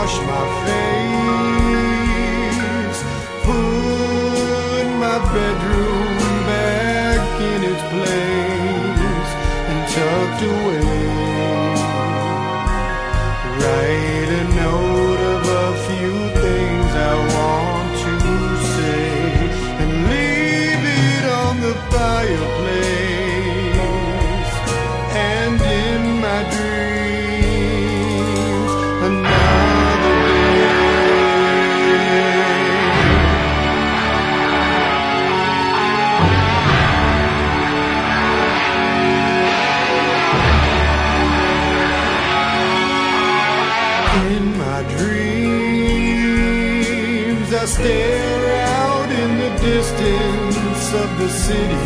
wash my face, put my bedroom back in its place and tucked away. Write a note of a few things I want to say and leave it on the fireplace. And in my dreams, another In my dreams, I stare out in the distance of the city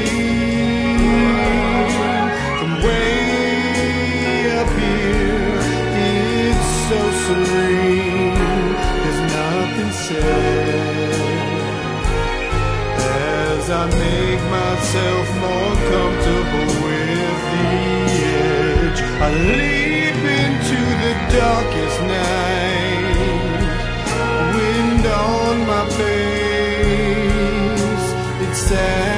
scene. From way up here, it's so serene, there's nothing said. As I make myself more comfortable with the edge, I leap into the darkest night. Wind on my face, it's sad.